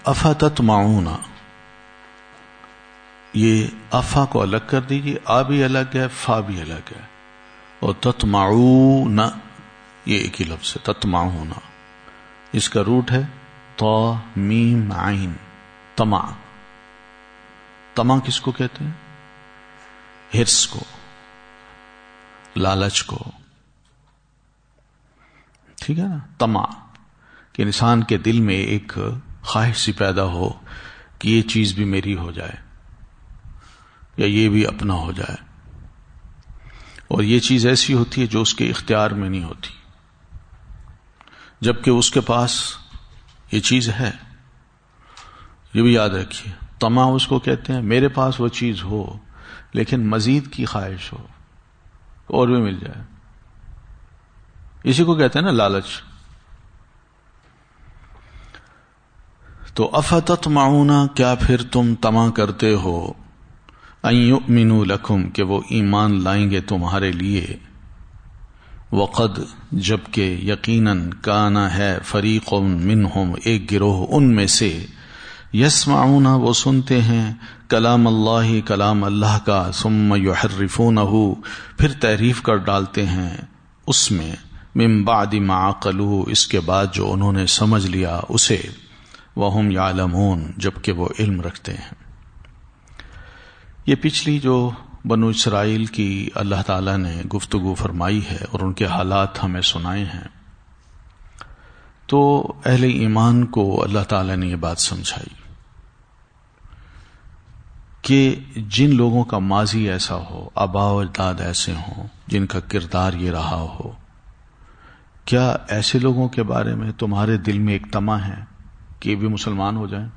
افتطمعون، یہ افا کو الگ کر دیجیے، آ بھی الگ ہے، فا بھی الگ ہے، اور تطمعون یہ ایک ہی لفظ ہے، تطمعون، اس کا روٹ ہے طا میم عین، طمع۔ طمع کس کو کہتے ہیں؟ ہرس کو، لالچ کو، ٹھیک ہے نا؟ طمع کہ انسان کے دل میں ایک خواہش سی پیدا ہو کہ یہ چیز بھی میری ہو جائے یا یہ بھی اپنا ہو جائے، اور یہ چیز ایسی ہوتی ہے جو اس کے اختیار میں نہیں ہوتی، جبکہ اس کے پاس یہ چیز ہے۔ یہ بھی یاد رکھیے، طمع اس کو کہتے ہیں میرے پاس وہ چیز ہو لیکن مزید کی خواہش ہو، اور بھی مل جائے، اسی کو کہتے ہیں نا لالچ۔ تو افتطمعون، کیا پھر تم طمع کرتے ہو، ان یؤمنوا لکم کہ وہ ایمان لائیں گے تمہارے لیے، وقد جبکہ یقیناً کانا ہے فریق منہم ایک گروہ ان میں سے، یسمعون وہ سنتے ہیں کلام اللہ کلام اللہ کا، ثم یحرفونہ پھر تحریف کر ڈالتے ہیں اس میں، من بعد ما عقلوہ اس کے بعد جو انہوں نے سمجھ لیا اسے، وہم یعلمون جبکہ وہ علم رکھتے ہیں۔ یہ پچھلی جو بنو اسرائیل کی اللہ تعالیٰ نے گفتگو فرمائی ہے اور ان کے حالات ہمیں سنائے ہیں، تو اہل ایمان کو اللہ تعالیٰ نے یہ بات سمجھائی کہ جن لوگوں کا ماضی ایسا ہو، آباء و اجداد ایسے ہوں، جن کا کردار یہ رہا ہو، کیا ایسے لوگوں کے بارے میں تمہارے دل میں ایک طمع ہے کہ یہ بھی مسلمان ہو جائیں؟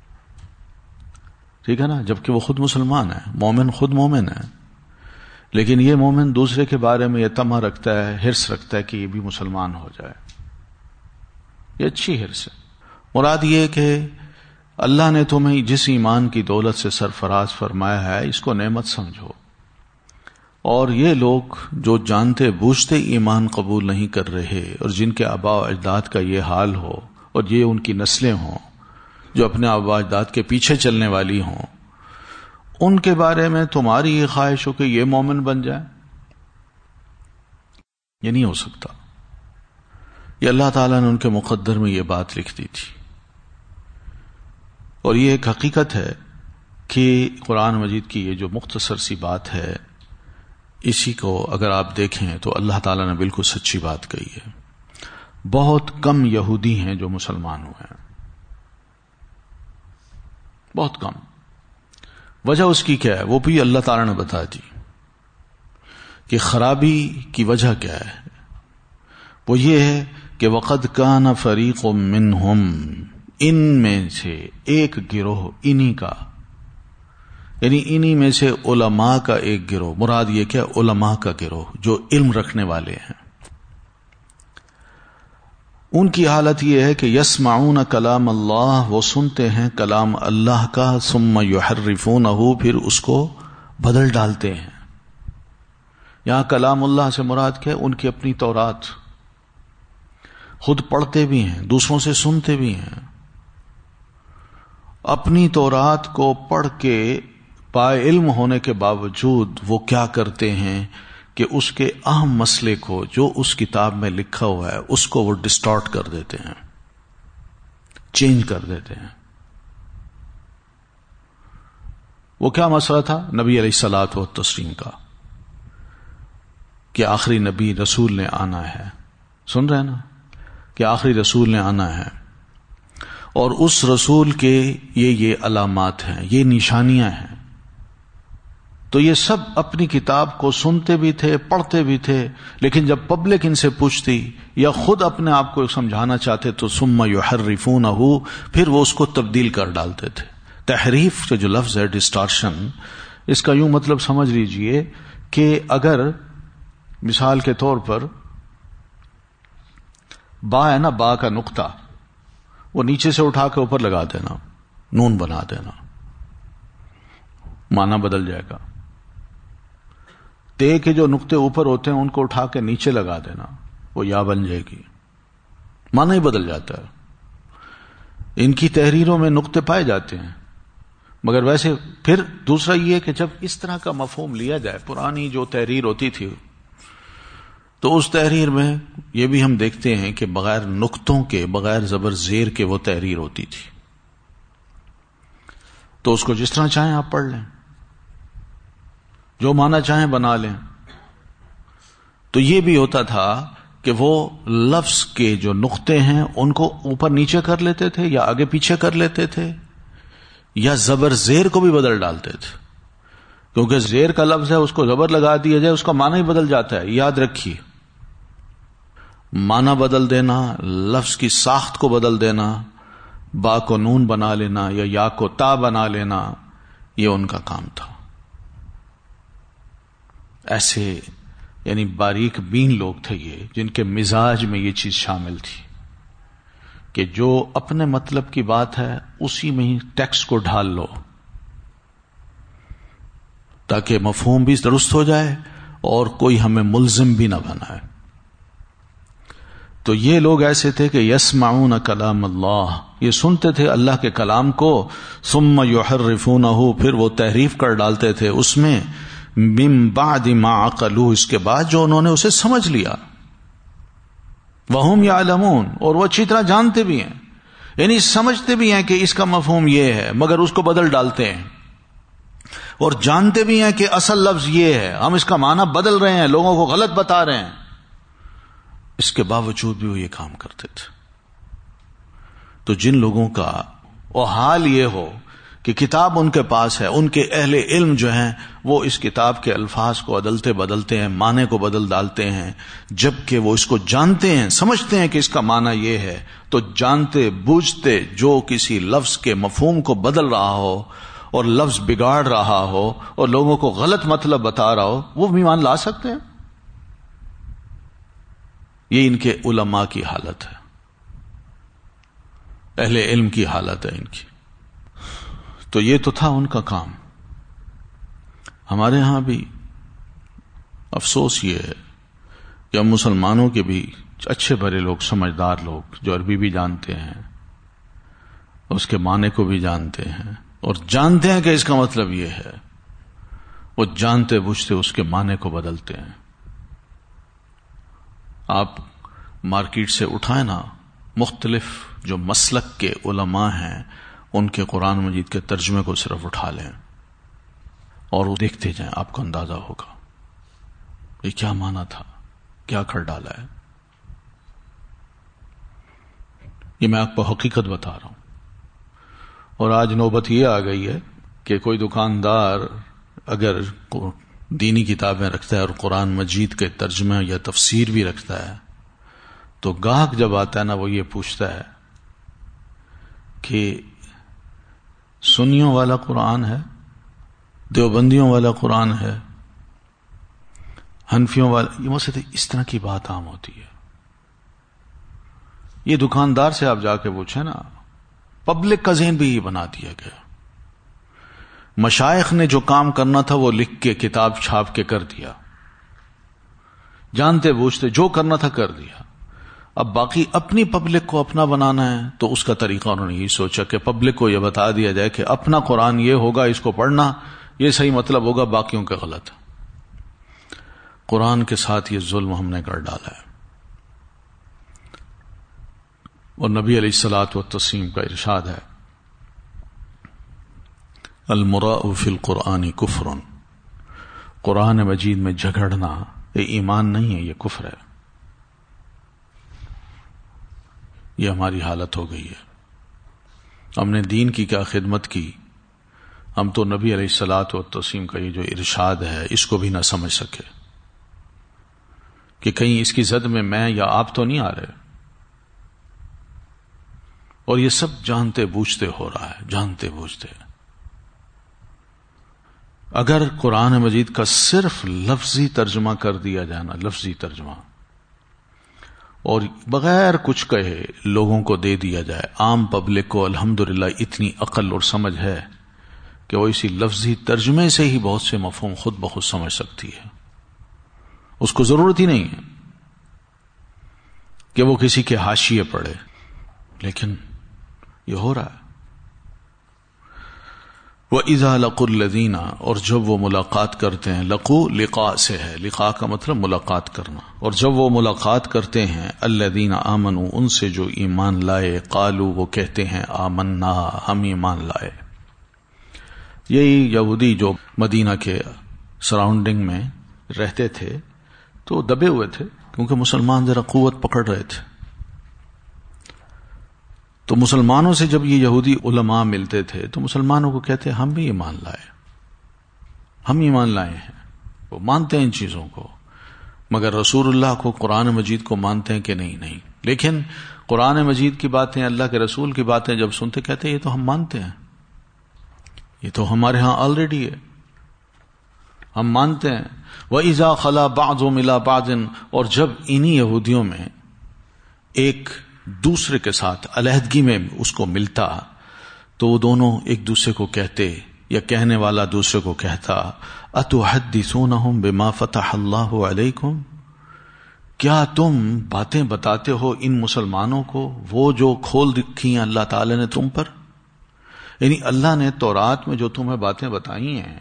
ٹھیک ہے نا؟ جبکہ وہ خود مسلمان ہے، مومن خود مومن ہے، لیکن یہ مومن دوسرے کے بارے میں یہ طمع رکھتا ہے، حرص رکھتا ہے کہ یہ بھی مسلمان ہو جائے۔ یہ اچھی حرص ہے۔ مراد یہ کہ اللہ نے تمہیں جس ایمان کی دولت سے سرفراز فرمایا ہے اس کو نعمت سمجھو، اور یہ لوگ جو جانتے بوجھتے ایمان قبول نہیں کر رہے اور جن کے آباء و اجداد کا یہ حال ہو اور یہ ان کی نسلیں ہوں جو اپنے آباء و اجداد کے پیچھے چلنے والی ہوں، ان کے بارے میں تمہاری یہ خواہش ہو کہ یہ مومن بن جائے، یہ نہیں ہو سکتا۔ یہ اللہ تعالیٰ نے ان کے مقدر میں یہ بات لکھ دی تھی، اور یہ ایک حقیقت ہے کہ قرآن مجید کی یہ جو مختصر سی بات ہے، اسی کو اگر آپ دیکھیں تو اللہ تعالیٰ نے بالکل سچی بات کہی ہے۔ بہت کم یہودی ہیں جو مسلمان ہوئے ہیں، بہت کم۔ وجہ اس کی کیا ہے وہ بھی اللہ تعالیٰ نے بتا دی کہ خرابی کی وجہ کیا ہے۔ وہ یہ ہے کہ وقد کان فریق منہم، ان میں سے ایک گروہ، انہی کا، یعنی انہی میں سے علماء کا ایک گروہ، مراد یہ کیا؟ علماء کا گروہ جو علم رکھنے والے ہیں، ان کی حالت یہ ہے کہ یسمعون کلام اللہ، وہ سنتے ہیں کلام اللہ کا، ثم یحرفونہ پھر اس کو بدل ڈالتے ہیں۔ یہاں کلام اللہ سے مراد کیا ہے؟ ان کی اپنی تورات، خود پڑھتے بھی ہیں، دوسروں سے سنتے بھی ہیں، اپنی تورات کو پڑھ کے پائے علم ہونے کے باوجود وہ کیا کرتے ہیں کہ اس کے اہم مسئلے کو جو اس کتاب میں لکھا ہوا ہے اس کو وہ ڈسٹارٹ کر دیتے ہیں، چینج کر دیتے ہیں۔ وہ کیا مسئلہ تھا؟ نبی علیہ الصلاۃ والتسلیم کا، کہ آخری نبی رسول نے آنا ہے، سن رہے ہیں نا، کہ آخری رسول نے آنا ہے، اور اس رسول کے یہ علامات ہیں، یہ نشانیاں ہیں۔ تو یہ سب اپنی کتاب کو سنتے بھی تھے، پڑھتے بھی تھے، لیکن جب پبلک ان سے پوچھتی یا خود اپنے آپ کو سمجھانا چاہتے تو ثم یحرفونہ، پھر وہ اس کو تبدیل کر ڈالتے تھے۔ تحریف کا جو لفظ ہے، ڈسٹارشن، اس کا یوں مطلب سمجھ لیجئے کہ اگر مثال کے طور پر با ہے نا، با کا نقطہ، وہ نیچے سے اٹھا کے اوپر لگا دینا، نون بنا دینا، معنی بدل جائے گا۔ تے کے جو نقطے اوپر ہوتے ہیں ان کو اٹھا کے نیچے لگا دینا، وہ یا بن جائے گی، معنی ہی بدل جاتا ہے۔ ان کی تحریروں میں نقطے پائے جاتے ہیں، مگر ویسے پھر دوسرا یہ کہ جب اس طرح کا مفہوم لیا جائے، پرانی جو تحریر ہوتی تھی تو اس تحریر میں یہ بھی ہم دیکھتے ہیں کہ بغیر نقطوں کے، بغیر زبر زیر کے وہ تحریر ہوتی تھی، تو اس کو جس طرح چاہیں آپ پڑھ لیں، جو معنی چاہیں بنا لیں۔ تو یہ بھی ہوتا تھا کہ وہ لفظ کے جو نقطے ہیں ان کو اوپر نیچے کر لیتے تھے، یا آگے پیچھے کر لیتے تھے، یا زبر زیر کو بھی بدل ڈالتے تھے، کیونکہ زیر کا لفظ ہے، اس کو زبر لگا دیا جائے اس کا معنی ہی بدل جاتا ہے۔ یاد رکھیے، معنی بدل دینا، لفظ کی ساخت کو بدل دینا، با کو نون بنا لینا یا یا کو تا بنا لینا، یہ ان کا کام تھا۔ ایسے یعنی باریک بین لوگ تھے یہ، جن کے مزاج میں یہ چیز شامل تھی کہ جو اپنے مطلب کی بات ہے اسی میں ہی ٹیکسٹ کو ڈھال لو تاکہ مفہوم بھی درست ہو جائے اور کوئی ہمیں ملزم بھی نہ بنائے۔ تو یہ لوگ ایسے تھے کہ یسمعون کلام اللہ، یہ سنتے تھے اللہ کے کلام کو، ثم یحرفونہ، پھر وہ تحریف کر ڈالتے تھے اس میں، من بعد ما عقلوہ، اس کے بعد جو انہوں نے اسے سمجھ لیا، وہم یعلمون، اور وہ اچھی طرح جانتے بھی ہیں، یعنی سمجھتے بھی ہیں کہ اس کا مفہوم یہ ہے، مگر اس کو بدل ڈالتے ہیں، اور جانتے بھی ہیں کہ اصل لفظ یہ ہے، ہم اس کا معنی بدل رہے ہیں، لوگوں کو غلط بتا رہے ہیں، اس کے باوجود بھی وہ یہ کام کرتے تھے۔ تو جن لوگوں کا وہ حال یہ ہو کہ کتاب ان کے پاس ہے، ان کے اہل علم جو ہیں وہ اس کتاب کے الفاظ کو عدلتے بدلتے ہیں، معنی کو بدل ڈالتے ہیں، جبکہ وہ اس کو جانتے ہیں، سمجھتے ہیں کہ اس کا معنی یہ ہے، تو جانتے بوجھتے جو کسی لفظ کے مفہوم کو بدل رہا ہو اور لفظ بگاڑ رہا ہو اور لوگوں کو غلط مطلب بتا رہا ہو، وہ بھی ایمان لا سکتے ہیں۔ یہ ان کے علماء کی حالت ہے، اہل علم کی حالت ہے ان کی۔ تو یہ تو تھا ان کا کام۔ ہمارے ہاں بھی افسوس یہ ہے کہ ہم مسلمانوں کے بھی اچھے بھلے لوگ، سمجھدار لوگ جو عربی بھی جانتے ہیں، اس کے معنی کو بھی جانتے ہیں اور جانتے ہیں کہ اس کا مطلب یہ ہے، وہ جانتے بوجھتے اس کے معنی کو بدلتے ہیں۔ آپ مارکیٹ سے اٹھائیں نا، مختلف جو مسلک کے علماء ہیں ان کے قرآن مجید کے ترجمے کو صرف اٹھا لیں اور وہ دیکھتے جائیں، آپ کو اندازہ ہوگا یہ کیا معنی تھا، کیا کر ڈالا ہے۔ یہ میں آپ کو حقیقت بتا رہا ہوں۔ اور آج نوبت یہ آ گئی ہے کہ کوئی دکاندار اگر دینی کتابیں رکھتا ہے اور قرآن مجید کے ترجمہ یا تفسیر بھی رکھتا ہے تو گاہک جب آتا ہے نا، وہ یہ پوچھتا ہے کہ سنیوں والا قرآن ہے، دیوبندیوں والا قرآن ہے، حنفیوں والا، یہ مسئلہ اس طرح کی بات عام ہوتی ہے۔ یہ دکاندار سے آپ جا کے پوچھیں نا، پبلک کا ذہن بھی یہ بنا دیا گیا۔ مشائخ نے جو کام کرنا تھا وہ لکھ کے کتاب چھاپ کے کر دیا، جانتے بوجھتے جو کرنا تھا کر دیا۔ اب باقی اپنی پبلک کو اپنا بنانا ہے تو اس کا طریقہ انہوں نے یہی سوچا کہ پبلک کو یہ بتا دیا جائے کہ اپنا قرآن یہ ہوگا، اس کو پڑھنا، یہ صحیح مطلب ہوگا، باقیوں کے غلط۔ قرآن کے ساتھ یہ ظلم ہم نے کر ڈالا ہے۔ اور نبی علیہ الصلوۃ والتسلیم کا ارشاد ہے، المراء فی القرآن کفر، قرآن مجید میں جھگڑنا یہ ایمان نہیں ہے، یہ کفر ہے۔ یہ ہماری حالت ہو گئی ہے۔ ہم نے دین کی کیا خدمت کی، ہم تو نبی علیہ الصلوۃ والتسلیم کا یہ جو ارشاد ہے اس کو بھی نہ سمجھ سکے کہ کہیں اس کی زد میں یا آپ تو نہیں آ رہے۔ اور یہ سب جانتے بوجھتے ہو رہا ہے، جانتے بوجھتے۔ اگر قرآن مجید کا صرف لفظی ترجمہ کر دیا جائے نا، لفظی ترجمہ، اور بغیر کچھ کہے لوگوں کو دے دیا جائے، عام پبلک کو الحمدللہ اتنی عقل اور سمجھ ہے کہ وہ اسی لفظی ترجمے سے ہی بہت سے مفہوم خود بخود سمجھ سکتی ہے، اس کو ضرورت ہی نہیں ہے کہ وہ کسی کے حاشیے پڑھے۔ لیکن یہ ہو رہا ہے. وَإِذَا لَقُوا الَّذِينَ، اور جب وہ ملاقات کرتے ہیں، لقو لقاء سے ہے، لقاء کا مطلب ملاقات کرنا، اور جب وہ ملاقات کرتے ہیں الَّذِينَ آمَنُوا، ان سے جو ایمان لائے، قالوا، وہ کہتے ہیں آمنا، ہم ایمان لائے. یہی یہودی جو مدینہ کے سراؤنڈنگ میں رہتے تھے تو دبے ہوئے تھے، کیونکہ مسلمان ذرا قوت پکڑ رہے تھے. تو مسلمانوں سے جب یہ یہودی علماء ملتے تھے تو مسلمانوں کو کہتے ہم بھی ایمان لائے، ہم ایمان لائے ہیں. وہ مانتے ہیں ان چیزوں کو، مگر رسول اللہ کو، قرآن مجید کو مانتے ہیں کہ نہیں. لیکن قرآن مجید کی باتیں، اللہ کے رسول کی باتیں جب سنتے کہتے یہ تو ہم مانتے ہیں، یہ تو ہمارے ہاں آلریڈی ہے، ہم مانتے ہیں. وَإِذَا خَلَا بَعْضُهُمْ إِلَىٰ بَعْضٍ، اور جب انہی یہودیوں میں ایک دوسرے کے ساتھ علیحدگی میں اس کو ملتا تو وہ دونوں ایک دوسرے کو کہتے، یا کہنے والا دوسرے کو کہتا، أَتُحَدِّثُونَهُمْ بِمَا فَتَحَ اللَّهُ عَلَيْكُمْ، کیا تم باتیں بتاتے ہو ان مسلمانوں کو وہ جو کھول رکھی ہیں اللہ تعالی نے تم پر؟ یعنی اللہ نے تورات میں جو تمہیں باتیں بتائی ہیں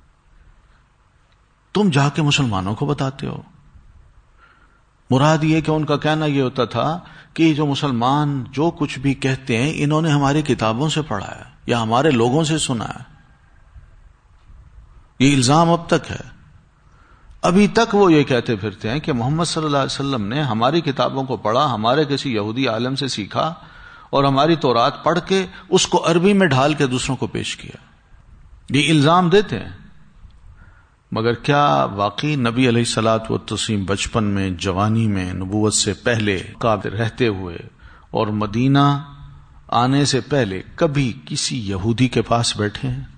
تم جا کے مسلمانوں کو بتاتے ہو. مراد یہ کہ ان کا کہنا یہ ہوتا تھا کہ جو مسلمان جو کچھ بھی کہتے ہیں انہوں نے ہماری کتابوں سے پڑھا ہے یا ہمارے لوگوں سے سنا ہے. یہ الزام اب تک ہے. ابھی تک وہ یہ کہتے پھرتے ہیں کہ محمد صلی اللہ علیہ وسلم نے ہماری کتابوں کو پڑھا، ہمارے کسی یہودی عالم سے سیکھا اور ہماری تورات پڑھ کے اس کو عربی میں ڈھال کے دوسروں کو پیش کیا. یہ الزام دیتے ہیں. مگر کیا واقعی نبی علیہ الصلوۃ والتسلیم بچپن میں، جوانی میں، نبوت سے پہلے کعبہ رہتے ہوئے اور مدینہ آنے سے پہلے کبھی کسی یہودی کے پاس بیٹھے ہیں؟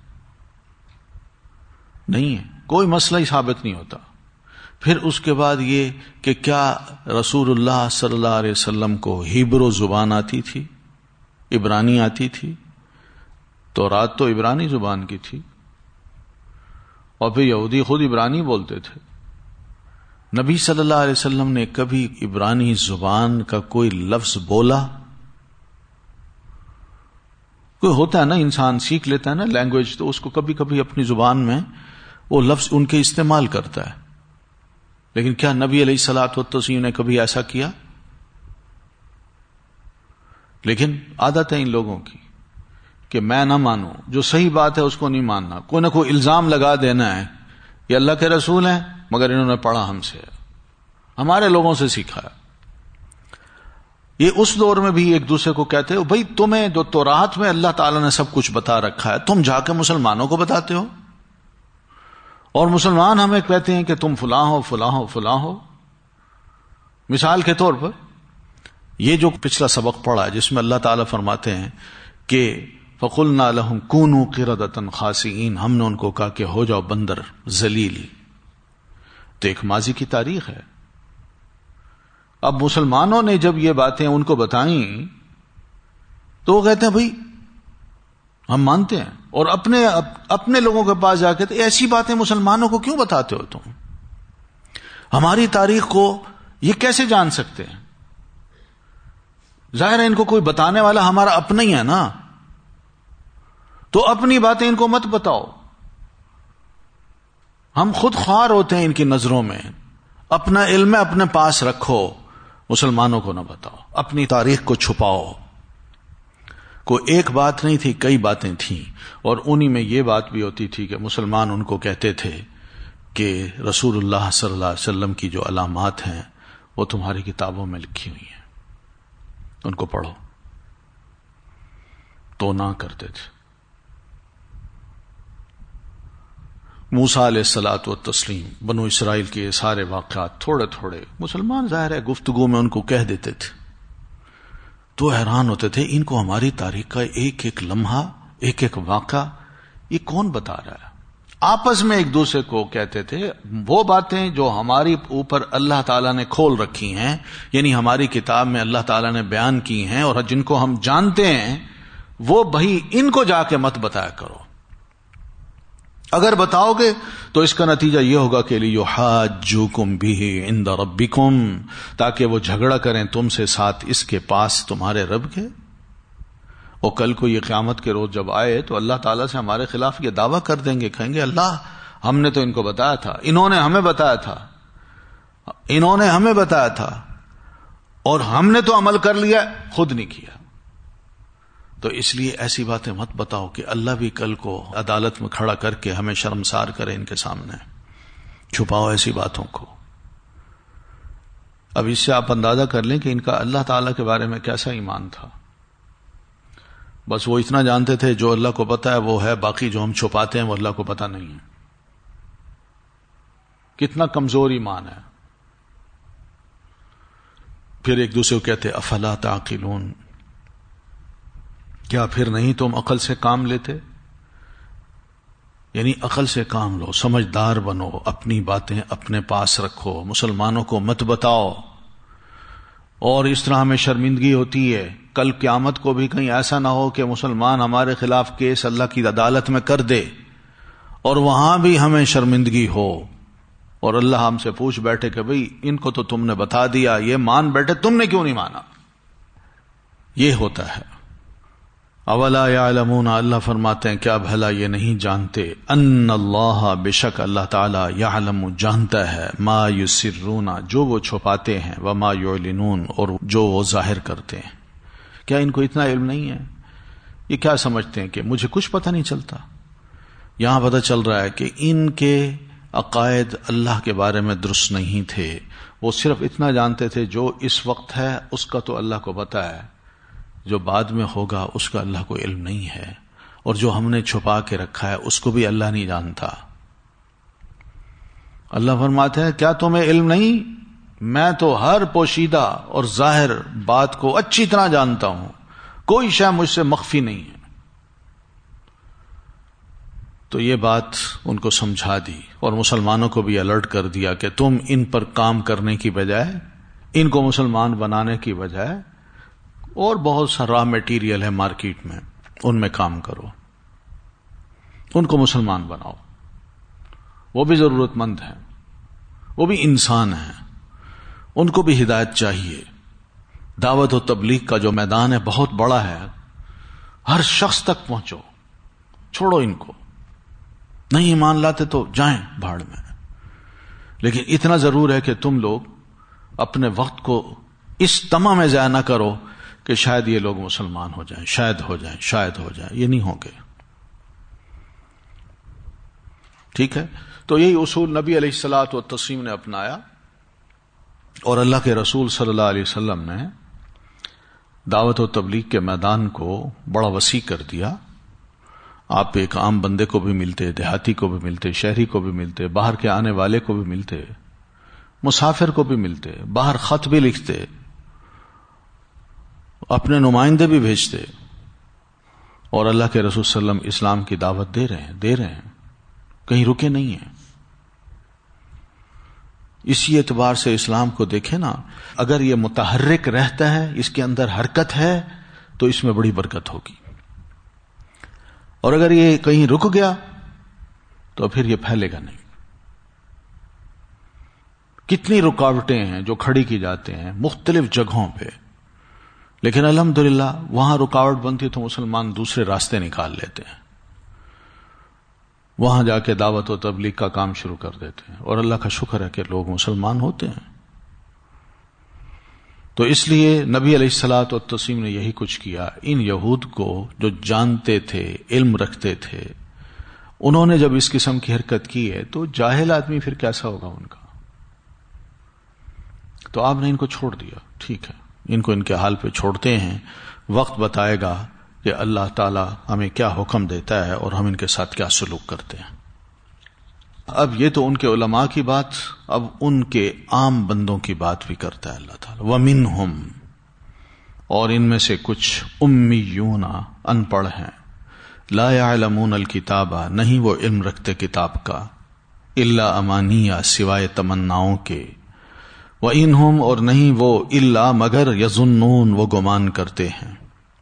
نہیں ہے. کوئی مسئلہ ہی ثابت نہیں ہوتا. پھر اس کے بعد یہ کہ کیا رسول اللہ صلی اللہ علیہ وسلم کو ہیبرو زبان آتی تھی، عبرانی آتی تھی؟ تورات تو عبرانی زبان کی تھی، اور پھر یہودی خود عبرانی بولتے تھے. نبی صلی اللہ علیہ وسلم نے کبھی عبرانی زبان کا کوئی لفظ بولا؟ کوئی ہوتا ہے نا، انسان سیکھ لیتا ہے نا لینگویج، تو اس کو کبھی کبھی اپنی زبان میں وہ لفظ ان کے استعمال کرتا ہے. لیکن کیا نبی علیہ الصلوۃ والتسلیم نے کبھی ایسا کیا؟ لیکن عادت ہے ان لوگوں کی کہ میں نہ مانوں، جو صحیح بات ہے اس کو نہیں ماننا، کوئی نہ کوئی الزام لگا دینا ہے. یہ اللہ کے رسول ہیں مگر انہوں نے پڑھا ہم سے، ہمارے لوگوں سے سیکھا ہے. یہ اس دور میں بھی ایک دوسرے کو کہتے ہو بھئی تمہیں جو تورات میں اللہ تعالیٰ نے سب کچھ بتا رکھا ہے تم جا کے مسلمانوں کو بتاتے ہو، اور مسلمان ہمیں کہتے ہیں کہ تم فلاں ہو فلاں ہو فلاں ہو. مثال کے طور پر یہ جو پچھلا سبق پڑھا ہے جس میں اللہ تعالیٰ فرماتے ہیں کہ فَقُلْنَا لَهُمْ كُونُوا قِرَدَةً خَاسِئِينَ، ہم نے ان کو کہا کہ ہو جاؤ بندر ذلیل. تو ایک ماضی کی تاریخ ہے. اب مسلمانوں نے جب یہ باتیں ان کو بتائیں تو وہ کہتے ہیں بھئی ہم مانتے ہیں، اور اپنے لوگوں کے پاس جا کے ایسی باتیں مسلمانوں کو کیوں بتاتے ہو تم؟ ہماری تاریخ کو یہ کیسے جان سکتے ہیں؟ ظاہر ہے ان کو کوئی بتانے والا ہمارا اپنا ہی ہے نا، تو اپنی باتیں ان کو مت بتاؤ. ہم خود خوار ہوتے ہیں ان کی نظروں میں. اپنا علم اپنے پاس رکھو، مسلمانوں کو نہ بتاؤ، اپنی تاریخ کو چھپاؤ. کوئی ایک بات نہیں تھی، کئی باتیں تھیں، اور انہی میں یہ بات بھی ہوتی تھی کہ مسلمان ان کو کہتے تھے کہ رسول اللہ صلی اللہ علیہ وسلم کی جو علامات ہیں وہ تمہاری کتابوں میں لکھی ہوئی ہیں، ان کو پڑھو. تو نہ کرتے تھے. موسیٰ علیہ الصلوۃ والتسلیم، بنو اسرائیل کے یہ سارے واقعات تھوڑے تھوڑے مسلمان ظاہر ہے گفتگو میں ان کو کہہ دیتے تھے، تو حیران ہوتے تھے ان کو ہماری تاریخ کا ایک ایک لمحہ، ایک ایک واقعہ یہ کون بتا رہا ہے. آپس میں ایک دوسرے کو کہتے تھے وہ باتیں جو ہماری اوپر اللہ تعالیٰ نے کھول رکھی ہیں، یعنی ہماری کتاب میں اللہ تعالیٰ نے بیان کی ہیں اور جن کو ہم جانتے ہیں، وہ بھائی ان کو جا کے مت بتایا کرو. اگر بتاؤ گے تو اس کا نتیجہ یہ ہوگا کہ لِيُحَاجُّوكُمْ بِهِ عِنْدَ رَبِّكُمْ، تاکہ وہ جھگڑا کریں تم سے ساتھ اس کے پاس تمہارے رب کے. اور کل کو یہ قیامت کے روز جب آئے تو اللہ تعالیٰ سے ہمارے خلاف یہ دعویٰ کر دیں گے، کہیں گے اللہ ہم نے تو ان کو بتایا تھا، انہوں نے ہمیں بتایا تھا، انہوں نے ہمیں بتایا تھا، اور ہم نے تو عمل کر لیا، خود نہیں کیا۔ تو اس لیے ایسی باتیں مت بتاؤ کہ اللہ بھی کل کو عدالت میں کھڑا کر کے ہمیں شرمسار کرے ان کے سامنے۔ چھپاؤ ایسی باتوں کو۔ اب اس سے آپ اندازہ کر لیں کہ ان کا اللہ تعالیٰ کے بارے میں کیسا ایمان تھا۔ بس وہ اتنا جانتے تھے جو اللہ کو پتا ہے وہ ہے، باقی جو ہم چھپاتے ہیں وہ اللہ کو پتا نہیں ہے۔ کتنا کمزور ایمان ہے۔ پھر ایک دوسرے کو کہتے افلا تعقلون، کیا پھر نہیں تم عقل سے کام لیتے؟ یعنی عقل سے کام لو، سمجھدار بنو، اپنی باتیں اپنے پاس رکھو، مسلمانوں کو مت بتاؤ۔ اور اس طرح ہمیں شرمندگی ہوتی ہے، کل قیامت کو بھی کہیں ایسا نہ ہو کہ مسلمان ہمارے خلاف کیس اللہ کی عدالت میں کر دے اور وہاں بھی ہمیں شرمندگی ہو، اور اللہ ہم سے پوچھ بیٹھے کہ بھئی ان کو تو تم نے بتا دیا، یہ مان بیٹھے، تم نے کیوں نہیں مانا؟ یہ ہوتا ہے۔ اولا یعلمون، اللہ فرماتے ہیں کیا بھلا یہ نہیں جانتے، ان اللہ، بے شک اللہ تعالی، یعلم، جانتا ہے، ما یسرون، جو وہ چھپاتے ہیں، وما یعلنون، اور جو وہ ظاہر کرتے ہیں۔ کیا ان کو اتنا علم نہیں ہے؟ یہ کیا سمجھتے ہیں کہ مجھے کچھ پتہ نہیں چلتا؟ یہاں پتہ چل رہا ہے کہ ان کے عقائد اللہ کے بارے میں درست نہیں تھے۔ وہ صرف اتنا جانتے تھے جو اس وقت ہے اس کا تو اللہ کو پتہ ہے، جو بعد میں ہوگا اس کا اللہ کو علم نہیں ہے، اور جو ہم نے چھپا کے رکھا ہے اس کو بھی اللہ نہیں جانتا۔ اللہ فرماتے ہیں کیا تمہیں علم نہیں؟ میں تو ہر پوشیدہ اور ظاہر بات کو اچھی طرح جانتا ہوں، کوئی شے مجھ سے مخفی نہیں ہے۔ تو یہ بات ان کو سمجھا دی اور مسلمانوں کو بھی الرٹ کر دیا کہ تم ان پر کام کرنے کی بجائے، ان کو مسلمان بنانے کی بجائے، اور بہت سا را میٹیریل ہے مارکیٹ میں، ان میں کام کرو، ان کو مسلمان بناؤ۔ وہ بھی ضرورت مند ہیں، وہ بھی انسان ہیں، ان کو بھی ہدایت چاہیے۔ دعوت و تبلیغ کا جو میدان ہے بہت بڑا ہے، ہر شخص تک پہنچو، چھوڑو ان کو، نہیں ایمان لاتے تو جائیں بھاڑ میں۔ لیکن اتنا ضرور ہے کہ تم لوگ اپنے وقت کو اس طمع میں ضائع نہ کرو کہ شاید یہ لوگ مسلمان ہو جائیں، شاید ہو جائیں، شاید ہو جائیں، یہ نہیں ہوں گے۔ ٹھیک ہے؟ تو یہی اصول نبی علیہ الصلوۃ والتسلیم نے اپنایا، اور اللہ کے رسول صلی اللہ علیہ وسلم نے دعوت و تبلیغ کے میدان کو بڑا وسیع کر دیا۔ آپ ایک عام بندے کو بھی ملتے، دیہاتی کو بھی ملتے، شہری کو بھی ملتے، باہر کے آنے والے کو بھی ملتے، مسافر کو بھی ملتے، باہر خط بھی لکھتے، اپنے نمائندے بھی بھیجتے، اور اللہ کے رسول صلی اللہ علیہ وسلم اسلام کی دعوت دے رہے ہیں، کہیں رکے نہیں ہیں۔ اسی اعتبار سے اسلام کو دیکھیں نا، اگر یہ متحرک رہتا ہے، اس کے اندر حرکت ہے، تو اس میں بڑی برکت ہوگی، اور اگر یہ کہیں رک گیا تو پھر یہ پھیلے گا نہیں۔ کتنی رکاوٹیں ہیں جو کھڑی کی جاتے ہیں مختلف جگہوں پہ، لیکن الحمدللہ وہاں رکاوٹ بنتی تو مسلمان دوسرے راستے نکال لیتے ہیں، وہاں جا کے دعوت و تبلیغ کا کام شروع کر دیتے ہیں، اور اللہ کا شکر ہے کہ لوگ مسلمان ہوتے ہیں۔ تو اس لیے نبی علیہ الصلوۃ والتسلیم نے یہی کچھ کیا۔ ان یہود کو جو جانتے تھے، علم رکھتے تھے، انہوں نے جب اس قسم کی حرکت کی ہے تو جاہل آدمی پھر کیسا ہوگا ان کا؟ تو آپ نے ان کو چھوڑ دیا، ٹھیک ہے، ان کو ان کے حال پہ چھوڑتے ہیں، وقت بتائے گا کہ اللہ تعالی ہمیں کیا حکم دیتا ہے اور ہم ان کے ساتھ کیا سلوک کرتے ہیں۔ اب یہ تو ان کے علماء کی بات، اب ان کے عام بندوں کی بات بھی کرتا ہے اللہ تعالی۔ وَمِنْهُمْ، اور ان میں سے کچھ امیون، ان پڑھ ہیں، لا يعلمون الکتاب، نہیں وہ علم رکھتے کتاب کا، الا امانیہ، سوائے تمناؤں کے، وَإِنْهُمْ، اور نہیں وہ الا مگر، یظنون، وہ گمان کرتے ہیں۔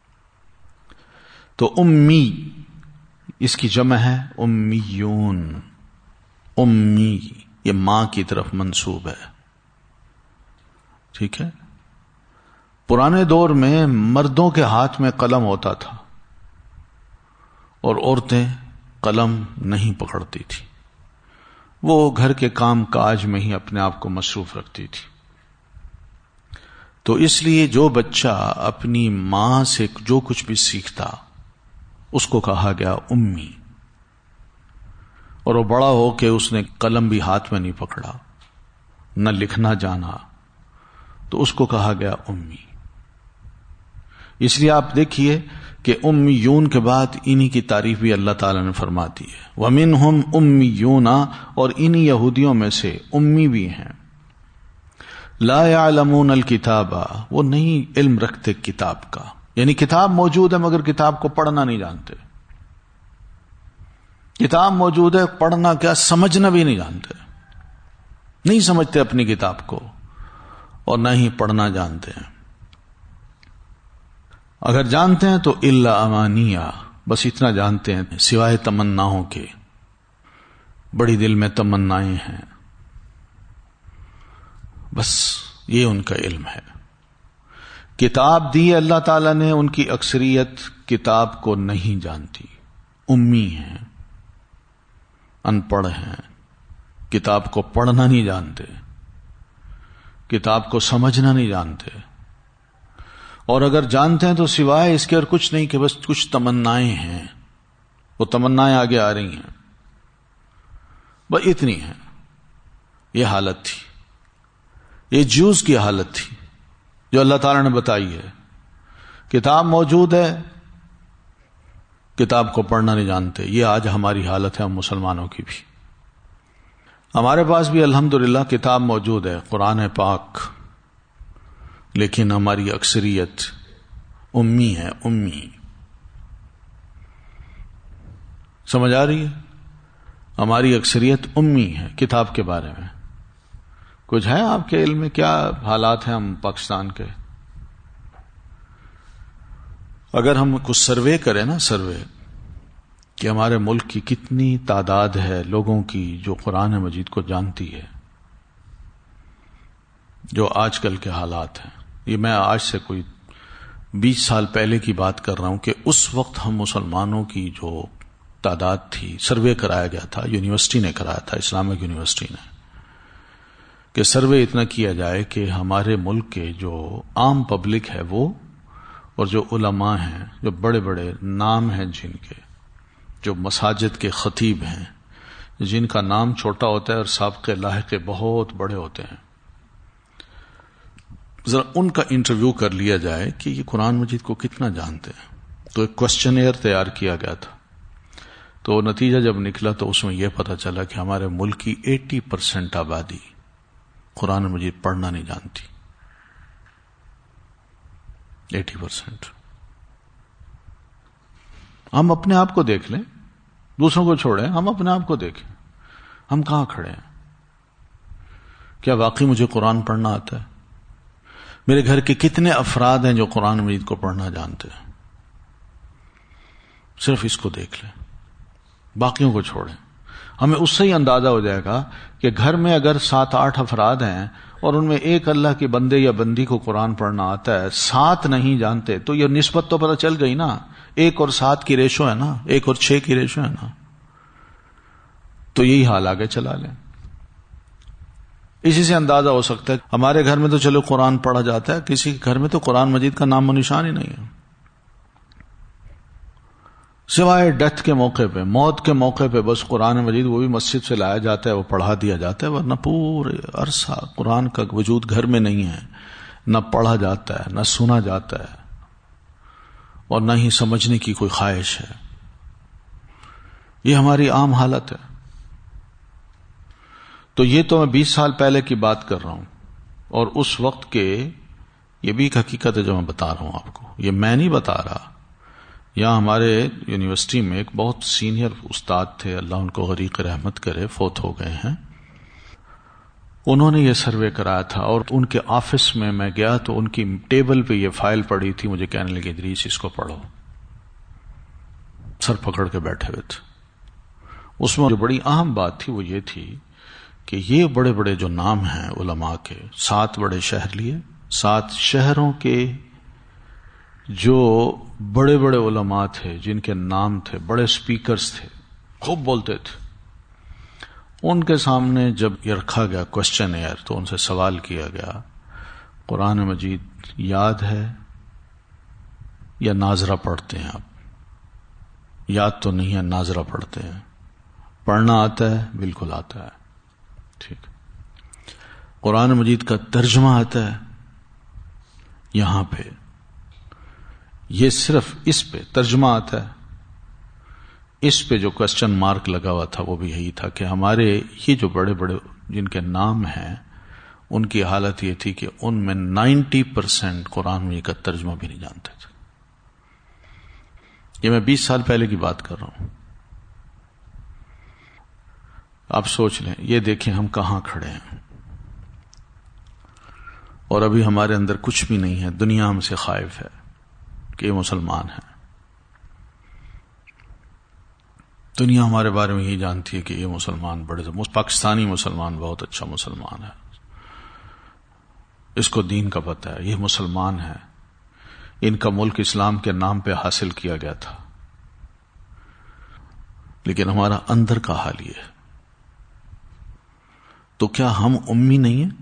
تو امی اس کی جمع ہے امیون، امی یہ ماں کی طرف منسوب ہے، ٹھیک ہے۔ پرانے دور میں مردوں کے ہاتھ میں قلم ہوتا تھا، اور عورتیں قلم نہیں پکڑتی تھی، وہ گھر کے کام کاج میں ہی اپنے آپ کو مصروف رکھتی تھی. تو اس لیے جو بچہ اپنی ماں سے جو کچھ بھی سیکھتا اس کو کہا گیا امی، اور وہ بڑا ہو کے اس نے قلم بھی ہاتھ میں نہیں پکڑا، نہ لکھنا جانا، تو اس کو کہا گیا امی. اس لیے آپ دیکھیے کہ امیون کے بعد انہی کی تعریف بھی اللہ تعالی نے فرما دی ہے. وَمِنْهُمْ أُمِّيُّونَ، اور انہی یہودیوں میں سے امی بھی ہیں. لا يعلمون الکتاب، وہ نہیں علم رکھتے کتاب کا، یعنی کتاب موجود ہے مگر کتاب کو پڑھنا نہیں جانتے. کتاب موجود ہے، پڑھنا کیا سمجھنا بھی نہیں جانتے، نہیں سمجھتے اپنی کتاب کو اور نہ ہی پڑھنا جانتے ہیں. اگر جانتے ہیں تو الا امانیہ، بس اتنا جانتے ہیں سوائے تمناؤں کے، بڑی دل میں تمنائیں ہیں، بس یہ ان کا علم ہے. کتاب دی اللہ تعالیٰ نے، ان کی اکثریت کتاب کو نہیں جانتی، امی ہیں، ان پڑھ ہیں، کتاب کو پڑھنا نہیں جانتے، کتاب کو سمجھنا نہیں جانتے، اور اگر جانتے ہیں تو سوائے اس کے اور کچھ نہیں کہ بس کچھ تمنائیں ہیں، وہ تمنائیں آگے آ رہی ہیں، بس اتنی ہیں. یہ حالت تھی، یہ جوز کی حالت تھی جو اللہ تعالی نے بتائی ہے. کتاب موجود ہے، کتاب کو پڑھنا نہیں جانتے. یہ آج ہماری حالت ہے، ہم مسلمانوں کی بھی. ہمارے پاس بھی الحمدللہ کتاب موجود ہے، قرآن پاک، لیکن ہماری اکثریت امی ہے. امی سمجھ آ رہی ہے؟ ہماری اکثریت امی ہے کتاب کے بارے میں. کچھ ہے آپ کے علم میں کیا حالات ہیں ہم پاکستان کے؟ اگر ہم کچھ سروے کریں نا، سروے کہ ہمارے ملک کی کتنی تعداد ہے لوگوں کی جو قرآن مجید کو جانتی ہے، جو آج کل کے حالات ہیں. یہ میں آج سے کوئی 20 سال پہلے کی بات کر رہا ہوں کہ اس وقت ہم مسلمانوں کی جو تعداد تھی، سروے کرایا گیا تھا، یونیورسٹی نے کرایا تھا، اسلامک یونیورسٹی نے، کہ سروے اتنا کیا جائے کہ ہمارے ملک کے جو عام پبلک ہے وہ، اور جو علماء ہیں، جو بڑے بڑے نام ہیں جن کے، جو مساجد کے خطیب ہیں جن کا نام چھوٹا ہوتا ہے اور سابقے لاحقے بہت بڑے ہوتے ہیں، ذرا ان کا انٹرویو کر لیا جائے کہ یہ قرآن مجید کو کتنا جانتے ہیں. تو ایک کوسچنئر تیار کیا گیا تھا، تو نتیجہ جب نکلا تو اس میں یہ پتا چلا کہ ہمارے ملک کی 80% آبادی قرآن مجید پڑھنا نہیں جانتی. 80%. ہم اپنے آپ کو دیکھ لیں، دوسروں کو چھوڑیں، ہم اپنے آپ کو دیکھیں، ہم کہاں کھڑے ہیں؟ کیا واقعی مجھے قرآن پڑھنا آتا ہے؟ میرے گھر کے کتنے افراد ہیں جو قرآن مجید کو پڑھنا جانتے ہیں؟ صرف اس کو دیکھ لیں، باقیوں کو چھوڑیں. ہمیں اس سے ہی اندازہ ہو جائے گا کہ گھر میں اگر 7-8 افراد ہیں اور ان میں ایک اللہ کے بندے یا بندی کو قرآن پڑھنا آتا ہے، 7 نہیں جانتے، تو یہ نسبت تو پتہ چل گئی نا. 1 اور 7 کی ریشو ہے نا، 1 اور 6 کی ریشو ہے نا. تو یہی حال آگے چلا لیں. اسی سے اندازہ ہو سکتا ہے. ہمارے گھر میں تو چلو قرآن پڑھا جاتا ہے، کسی کے گھر میں تو قرآن مجید کا نام و نشان ہی نہیں ہے، سوائے ڈیتھ کے موقع پہ، موت کے موقع پہ بس قرآن مجید وہ بھی مسجد سے لایا جاتا ہے، وہ پڑھا دیا جاتا ہے، ورنہ پورے عرصہ قرآن کا وجود گھر میں نہیں ہے، نہ پڑھا جاتا ہے، نہ سنا جاتا ہے، اور نہ ہی سمجھنے کی کوئی خواہش ہے. یہ ہماری عام حالت ہے. تو یہ تو میں 20 سال پہلے کی بات کر رہا ہوں، اور اس وقت کے یہ بھی ایک حقیقت ہے جو میں بتا رہا ہوں آپ کو. یہ میں نہیں بتا رہا. یہاں ہمارے یونیورسٹی میں ایک بہت سینئر استاد تھے، اللہ ان کو غریق رحمت کرے، فوت ہو گئے ہیں. انہوں نے یہ سروے کرایا تھا، اور ان کے آفس میں میں گیا تو ان کی ٹیبل پہ یہ فائل پڑی تھی. مجھے کہنے لگے ادریس اس کو پڑھو، سر پکڑ کے بیٹھے ہوئے تھے. اس میں جو بڑی اہم بات تھی وہ یہ تھی کہ یہ بڑے بڑے جو نام ہیں علماء کے، 7 بڑے شہر لیے، 7 شہروں کے جو بڑے بڑے علماء تھے، جن کے نام تھے، بڑے سپیکرز تھے، خوب بولتے تھے، ان کے سامنے جب یہ رکھا گیا کوشچن ایئر تو ان سے سوال کیا گیا قرآن مجید یاد ہے یا ناظرہ پڑھتے ہیں آپ؟ یاد تو نہیں ہے، ناظرہ پڑھتے ہیں۔ پڑھنا آتا ہے؟ بالکل آتا ہے، ٹھیک۔ قرآن مجید کا ترجمہ آتا ہے؟ یہاں پہ یہ صرف اس پہ ترجمہ آتا ہے، اس پہ جو کوشچن مارک لگا ہوا تھا وہ بھی یہی تھا کہ ہمارے یہ جو بڑے بڑے جن کے نام ہیں ان کی حالت یہ تھی کہ ان میں 90% قرآن مجید کا ترجمہ بھی نہیں جانتے تھے۔ یہ میں 20 سال پہلے کی بات کر رہا ہوں۔ آپ سوچ لیں، یہ دیکھیں ہم کہاں کھڑے ہیں، اور ابھی ہمارے اندر کچھ بھی نہیں ہے، دنیا ہم سے خائف ہے کہ یہ مسلمان ہے۔ دنیا ہمارے بارے میں یہی جانتی ہے کہ یہ مسلمان پاکستانی مسلمان بہت اچھا مسلمان ہے، اس کو دین کا پتہ ہے، یہ مسلمان ہے، ان کا ملک اسلام کے نام پہ حاصل کیا گیا تھا۔ لیکن ہمارا اندر کا حال یہ ہے، تو کیا ہم امی نہیں ہیں؟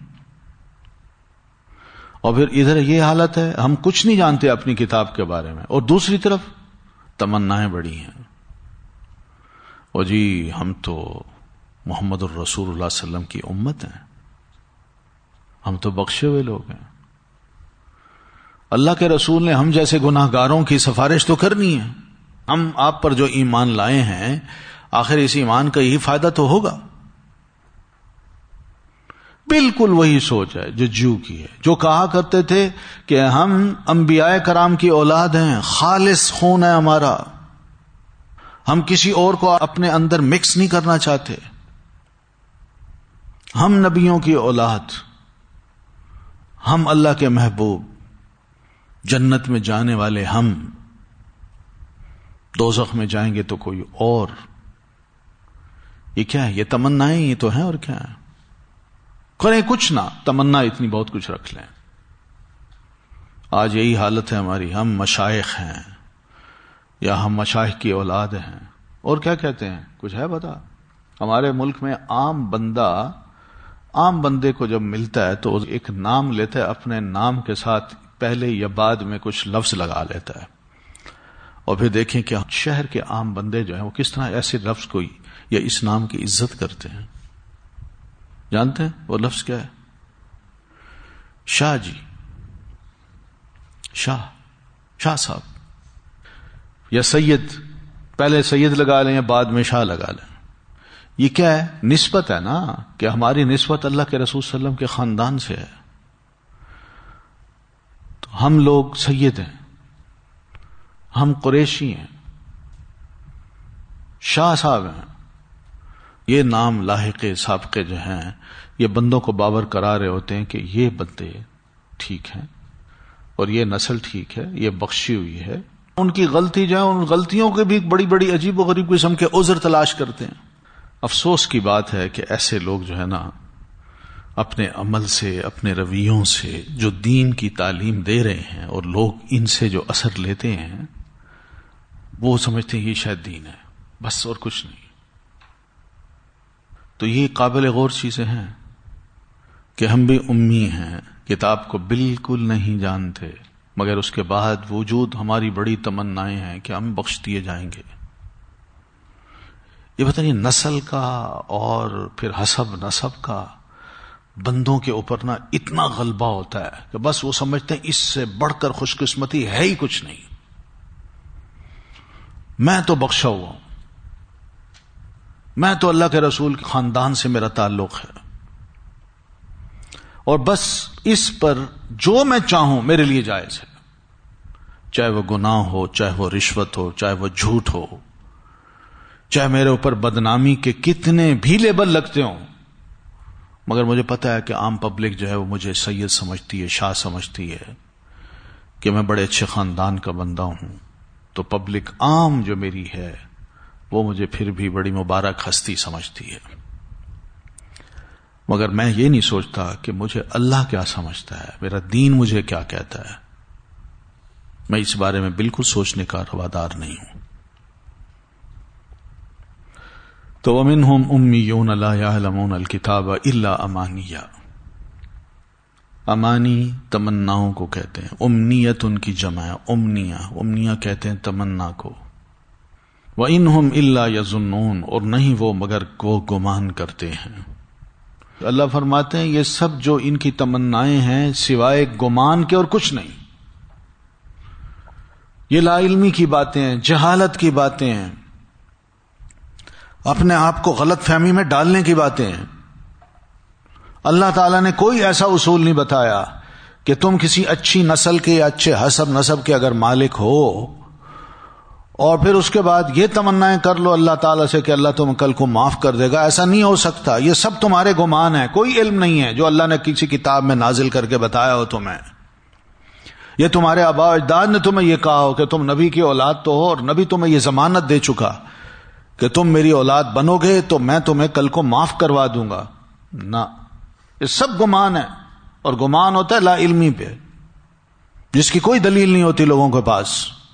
اور پھر ادھر یہ حالت ہے، ہم کچھ نہیں جانتے اپنی کتاب کے بارے میں، اور دوسری طرف تمنائیں بڑی ہیں، اور جی ہم تو محمد الرسول اللہ صلی اللہ علیہ وسلم کی امت ہیں، ہم تو بخشے ہوئے لوگ ہیں، اللہ کے رسول نے ہم جیسے گناہ گاروں کی سفارش تو کرنی ہے، ہم آپ پر جو ایمان لائے ہیں آخر اس ایمان کا یہی فائدہ تو ہوگا۔ بالکل وہی سوچ ہے جو جیو کی ہے، جو کہا کرتے تھے کہ ہم انبیاء کرام کی اولاد ہیں، خالص خون ہے ہمارا، ہم کسی اور کو اپنے اندر مکس نہیں کرنا چاہتے، ہم نبیوں کی اولاد، ہم اللہ کے محبوب، جنت میں جانے والے ہم، دوزخ میں جائیں گے تو کوئی اور۔ یہ کیا ہے؟ یہ تمنائیں یہ تو ہیں، اور کیا ہے؟ کریں کچھ نہ، تمنا اتنی بہت کچھ رکھ لیں۔ آج یہی حالت ہے ہماری، ہم مشائخ ہیں یا ہم مشائخ کی اولاد ہیں، اور کیا کہتے ہیں؟ کچھ ہے بتا؟ ہمارے ملک میں عام بندے کو جب ملتا ہے تو ایک نام لیتا ہے، اپنے نام کے ساتھ پہلے یا بعد میں کچھ لفظ لگا لیتا ہے، اور پھر دیکھیں کہ شہر کے عام بندے جو ہیں وہ کس طرح ایسے لفظ کو یا اس نام کی عزت کرتے ہیں۔ جانتے ہیں وہ لفظ کیا ہے؟ شاہ جی، شاہ صاحب، یا سید، پہلے سید لگا لیں یا بعد میں شاہ لگا لیں۔ یہ کیا ہے؟ نسبت ہے نا، کہ ہماری نسبت اللہ کے رسول صلی اللہ علیہ وسلم کے خاندان سے ہے، تو ہم لوگ سید ہیں، ہم قریشی ہیں، شاہ صاحب ہیں۔ یہ نام لاحقے سابقے جو ہیں یہ بندوں کو باور کرا رہے ہوتے ہیں کہ یہ بندے ٹھیک ہیں اور یہ نسل ٹھیک ہے، یہ بخشی ہوئی ہے۔ ان کی غلطی جو ہے، ان غلطیوں کے بھی بڑی بڑی عجیب و غریب قسم کے عذر تلاش کرتے ہیں۔ افسوس کی بات ہے کہ ایسے لوگ جو ہے نا اپنے عمل سے، اپنے رویوں سے جو دین کی تعلیم دے رہے ہیں اور لوگ ان سے جو اثر لیتے ہیں وہ سمجھتے ہیں یہ شاید دین ہے، بس اور کچھ نہیں۔ تو یہ قابل غور چیزیں ہیں کہ ہم بھی امی ہیں، کتاب کو بالکل نہیں جانتے، مگر اس کے بعد وجود ہماری بڑی تمنائیں ہیں کہ ہم بخش دیے جائیں گے۔ یہ پتہ نہیں نسل کا اور پھر حسب نسب کا بندوں کے اوپر نا اتنا غلبہ ہوتا ہے کہ بس وہ سمجھتے ہیں اس سے بڑھ کر خوش قسمتی ہے ہی کچھ نہیں، میں تو بخشا ہوا ہوں، میں تو اللہ کے رسول کے خاندان سے میرا تعلق ہے، اور بس اس پر جو میں چاہوں میرے لیے جائز ہے، چاہے وہ گناہ ہو، چاہے وہ رشوت ہو، چاہے وہ جھوٹ ہو، چاہے میرے اوپر بدنامی کے کتنے بھی لیبل لگتے ہوں، مگر مجھے پتا ہے کہ عام پبلک جو ہے وہ مجھے سید سمجھتی ہے، شاہ سمجھتی ہے، کہ میں بڑے اچھے خاندان کا بندہ ہوں، تو پبلک عام جو میری ہے وہ مجھے پھر بھی بڑی مبارک ہستی سمجھتی ہے۔ مگر میں یہ نہیں سوچتا کہ مجھے اللہ کیا سمجھتا ہے، میرا دین مجھے کیا کہتا ہے۔ میں اس بارے میں بالکل سوچنے کا روادار نہیں ہوں. تو وَمِنْهُمْ أُمِّيُّونَ لَا يَعْلَمُونَ الْكِتَابَ إِلَّا أَمَانِيَّ. امانی تمناؤں کو کہتے ہیں. امنیت ان کی جمع ہے امنیہ کہتے ہیں تمنا کو. وَإِنْهُمْ إِلَّا يَظُنُّونَ اور نہیں وہ مگر وہ گمان کرتے ہیں. اللہ فرماتے ہیں یہ سب جو ان کی تمنائیں ہیں سوائے گمان کے اور کچھ نہیں. یہ لا علمی کی باتیں ہیں، جہالت کی باتیں ہیں، اپنے آپ کو غلط فہمی میں ڈالنے کی باتیں ہیں. اللہ تعالیٰ نے کوئی ایسا اصول نہیں بتایا کہ تم کسی اچھی نسل کے یا اچھے حسب نسب کے اگر مالک ہو اور پھر اس کے بعد یہ تمنائیں کر لو اللہ تعالیٰ سے کہ اللہ تم کل کو معاف کر دے گا. ایسا نہیں ہو سکتا. یہ سب تمہارے گمان ہیں، کوئی علم نہیں ہے جو اللہ نے کسی کتاب میں نازل کر کے بتایا ہو تمہیں. یہ تمہارے آباء و اجداد نے تمہیں یہ کہا ہو کہ تم نبی کی اولاد تو ہو اور نبی تمہیں یہ ضمانت دے چکا کہ تم میری اولاد بنو گے تو میں تمہیں کل کو معاف کروا دوں گا. نہ، یہ سب گمان ہے، اور گمان ہوتا ہے لا علمی پہ جس کی کوئی دلیل نہیں ہوتی لوگوں کے پاس.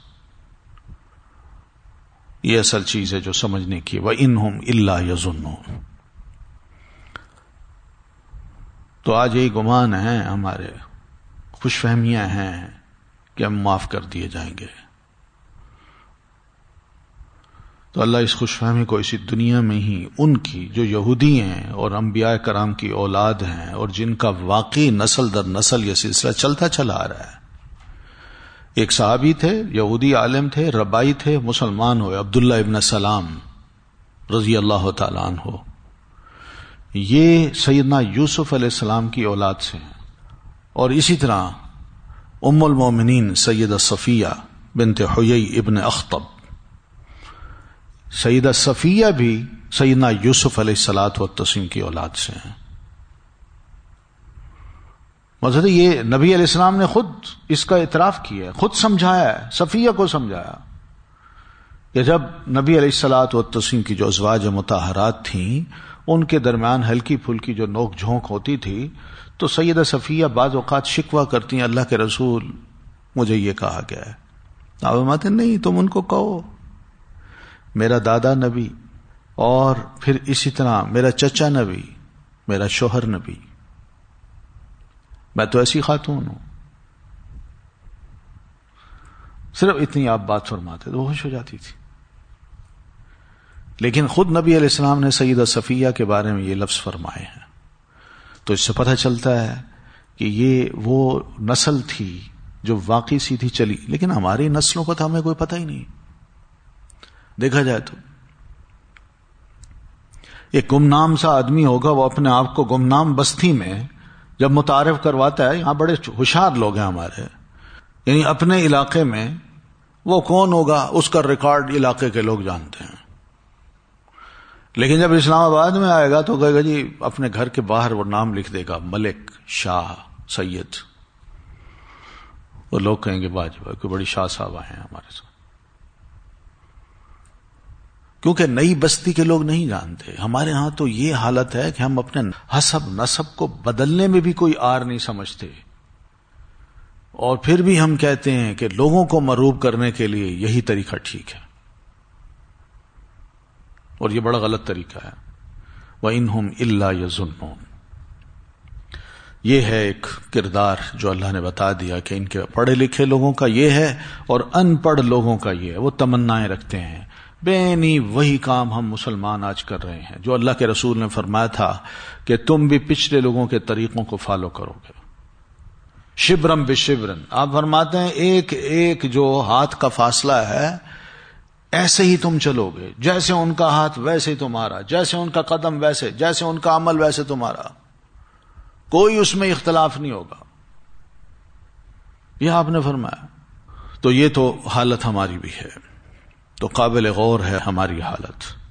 یہ اصل چیز ہے جو سمجھنے کی. وَإِنْهُمْ إِلَّا يَظُنُّونَ. تو آج یہی گمان ہیں ہمارے، خوش فہمیاں ہیں کہ ہم معاف کر دیے جائیں گے. تو اللہ اس خوش فہمی کو اسی دنیا میں ہی ان کی جو یہودی ہیں اور انبیاء کرام کی اولاد ہیں اور جن کا واقعی نسل در نسل یہ سلسلہ چلتا چلا آ رہا ہے. ایک صحابی تھے، یہودی عالم تھے، ربائی تھے، مسلمان ہوئے، عبداللہ ابن سلام رضی اللہ تعالیٰ عنہ. یہ سیدنا یوسف علیہ السلام کی اولاد سے ہیں. اور اسی طرح ام المومنین سیدہ صفیہ بنت حیی ابن اخطب، سیدہ صفیہ بھی سیدنا یوسف علیہ الصلاۃ والتسلیم کی اولاد سے ہیں. مطلب یہ نبی علیہ السلام نے خود اس کا اعتراف کیا ہے، خود سمجھایا ہے، صفیہ کو سمجھایا کہ جب نبی علیہ الصلاۃ والتسلیم کی جو ازواج مطہرات تھیں ان کے درمیان ہلکی پھلکی جو نوک جھونک ہوتی تھی تو سیدہ صفیہ بعض اوقات شکوہ کرتی ہیں، اللہ کے رسول مجھے یہ کہا گیا ہے. آپ فرماتے نہیں، تم ان کو کہو میرا دادا نبی اور پھر اسی طرح میرا چچا نبی، میرا شوہر نبی، میں تو ایسی خاتون ہوں. صرف اتنی آپ بات فرماتے تو خوش ہو جاتی تھی. لیکن خود نبی علیہ السلام نے سیدہ صفیہ کے بارے میں یہ لفظ فرمائے ہیں. تو اس سے پتہ چلتا ہے کہ یہ وہ نسل تھی جو واقعی سیدھی چلی. لیکن ہماری نسلوں کو تو ہمیں کوئی پتہ ہی نہیں. دیکھا جائے تو ایک گمنام سا آدمی ہوگا، وہ اپنے آپ کو گمنام بستی میں جب متعارف کرواتا ہے، یہاں بڑے ہوشیار لوگ ہیں ہمارے، یعنی اپنے علاقے میں وہ کون ہوگا اس کا ریکارڈ علاقے کے لوگ جانتے ہیں. لیکن جب اسلام آباد میں آئے گا تو کہے گا جی اپنے گھر کے باہر وہ نام لکھ دے گا ملک، شاہ، سید. وہ لوگ کہیں گے باجی بھائی کوئی بڑی شاہ صاحب آئے ہیں ہمارے ساتھ. کیونکہ نئی بستی کے لوگ نہیں جانتے. ہمارے ہاں تو یہ حالت ہے کہ ہم اپنے حسب نسب کو بدلنے میں بھی کوئی آر نہیں سمجھتے، اور پھر بھی ہم کہتے ہیں کہ لوگوں کو مروب کرنے کے لیے یہی طریقہ ٹھیک ہے، اور یہ بڑا غلط طریقہ ہے. وَإِنْهُمْ إِلَّا يَظُنُّونَ. یہ ہے ایک کردار جو اللہ نے بتا دیا کہ ان کے پڑھے لکھے لوگوں کا یہ ہے اور ان پڑھ لوگوں کا یہ ہے. وہ تمنائیں رکھتے ہیں. بینی وہی کام ہم مسلمان آج کر رہے ہیں جو اللہ کے رسول نے فرمایا تھا کہ تم بھی پچھلے لوگوں کے طریقوں کو فالو کرو گے. شبرم بشبرن. آپ فرماتے ہیں ایک ایک جو ہاتھ کا فاصلہ ہے ایسے ہی تم چلو گے، جیسے ان کا ہاتھ ویسے ہی تمہارا، جیسے ان کا قدم ویسے، جیسے ان کا عمل ویسے تمہارا، کوئی اس میں اختلاف نہیں ہوگا. یہ آپ نے فرمایا. تو یہ تو حالت ہماری بھی ہے، تو قابل غور ہے ہماری حالت.